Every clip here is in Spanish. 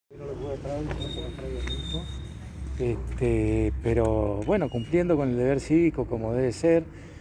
Pero bueno, cumpliendo con el deber cívico como debe ser.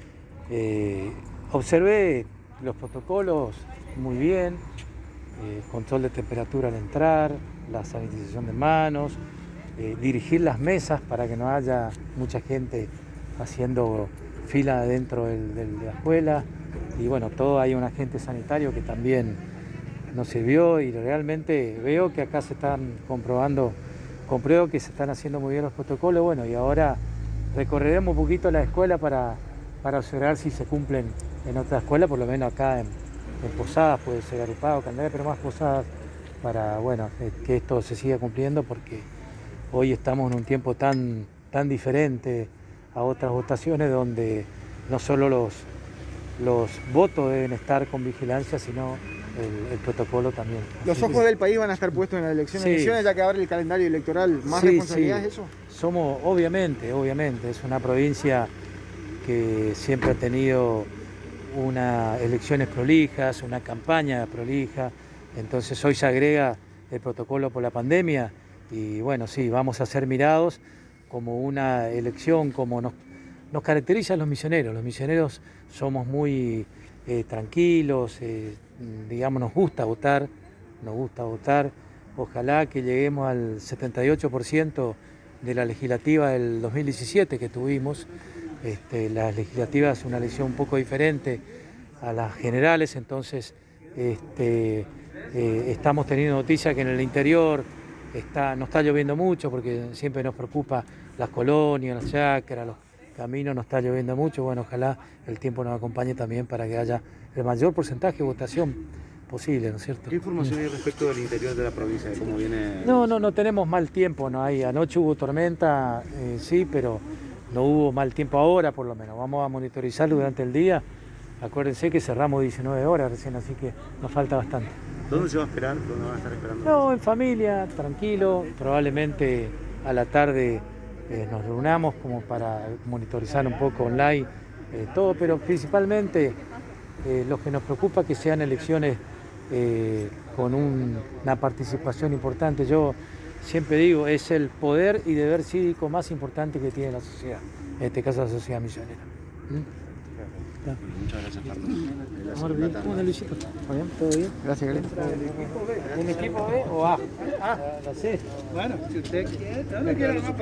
Observé los protocolos muy bien, control de temperatura al entrar, la sanitización de manos, dirigir las mesas para que no haya mucha gente haciendo fila dentro de la escuela. Y bueno, todo hay un agente sanitario que también nos sirvió y realmente veo que acá se están compruebo que se están haciendo muy bien los protocolos. Bueno, y ahora recorreremos un poquito la escuela para observar si se cumplen en otra escuela, por lo menos acá en Posadas, puede ser Agrupado, Candelaria, pero más Posadas, para bueno, que esto se siga cumpliendo, porque hoy estamos en un tiempo tan diferente a otras votaciones donde no solo los votos deben estar con vigilancia, sino el protocolo también. Los ojos del país van a estar puestos en las elecciones, Sí. ya que abre el calendario electoral. ¿Más Sí, responsabilidad sí. es eso? Somos, obviamente, es una provincia que siempre ha tenido unas elecciones prolijas, una campaña prolija, entonces hoy se agrega el protocolo por la pandemia y bueno, sí, vamos a ser mirados como una elección, como nos caracterizan los misioneros. Los misioneros somos muy tranquilos, digamos, nos gusta votar. Ojalá que lleguemos al 78% de la legislativa del 2017 que tuvimos. La legislativa es una elección un poco diferente a las generales, entonces estamos teniendo noticias que en el interior no está lloviendo mucho, porque siempre nos preocupa las colonias, las chacras, los caminos, no está lloviendo mucho. Bueno, ojalá el tiempo nos acompañe también para que haya el mayor porcentaje de votación posible, ¿no es cierto? ¿Qué información hay respecto del interior de la provincia, de cómo viene? No tenemos mal tiempo, no hay. Anoche hubo tormenta, sí, pero no hubo mal tiempo ahora, por lo menos. Vamos a monitorizarlo durante el día. Acuérdense que cerramos 19 horas recién, así que nos falta bastante. ¿Dónde se va a esperar? ¿Dónde van a estar esperando? No, en familia, tranquilo. Probablemente a la tarde nos reunamos como para monitorizar un poco online todo, pero principalmente lo que nos preocupa es que sean elecciones con una participación importante. Yo siempre digo, es el poder y deber cívico más importante que tiene la sociedad, en este caso la sociedad misionera. Muchas gracias, Carlos. ¿Cómo anda, Luisito? ¿Bien? ¿Todo bien? Gracias, Galen. ¿Un equipo B o A? A, la C. Bueno, si usted quiere, ¿dónde quiere?